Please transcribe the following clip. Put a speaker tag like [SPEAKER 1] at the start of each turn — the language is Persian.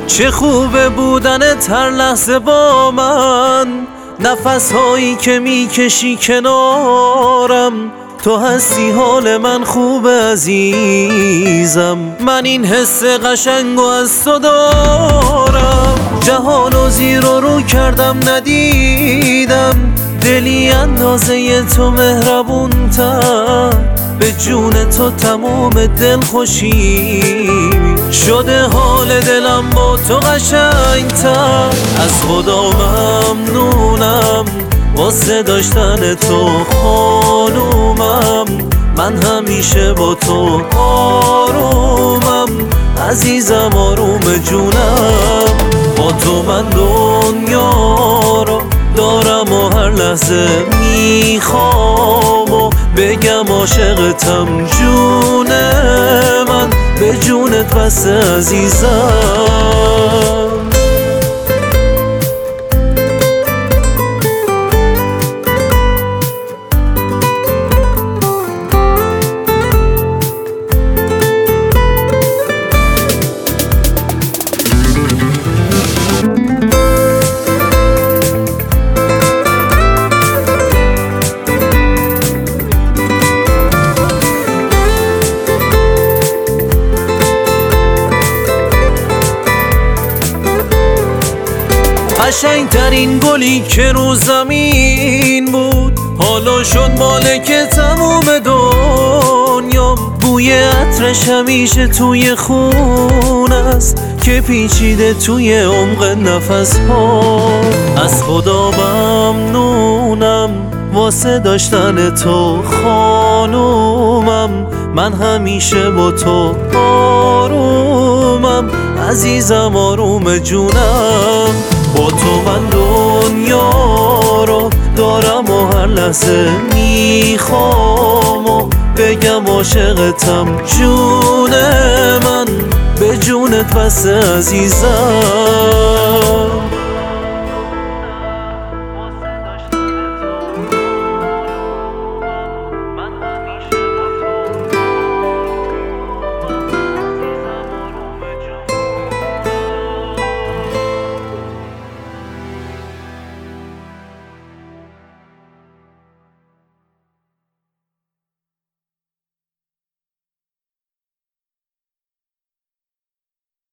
[SPEAKER 1] چه خوبه بودنت هر لحظه با من، نفس هایی که میکشی کنارم. تو هستی حال من خوبه عزیزم، من این حس قشنگو از تو دارم. جهان و زیر و رو کردم ندیدم، دلی اندازه تو مهربون تر. به جون تو تمام دل خوشی شده، حال دلم با تو قشنگتر. از خدا ممنونم واسه داشتن تو خانومم، من همیشه با تو آرومم. عزیزم آروم جونم، با تو من دنیا رو دارم و هر لحظه میخوام و بگم عاشقتم جون من، به جونت بسه عزیزم. قشنگترین گلی که رو زمین بود، حالا شد مالک تموم دنیا. بوی عطرش همیشه توی خون است که پیچیده توی عمق نفس ها. از خدا ممنونم واسه داشتن تو خانومم، من همیشه با تو آرومم. عزیزم آروم جونم، با تو من دنیا رو دارم و هر لحظه میخوام و بگم عاشقتم جون من، به جونت بسه عزیزم.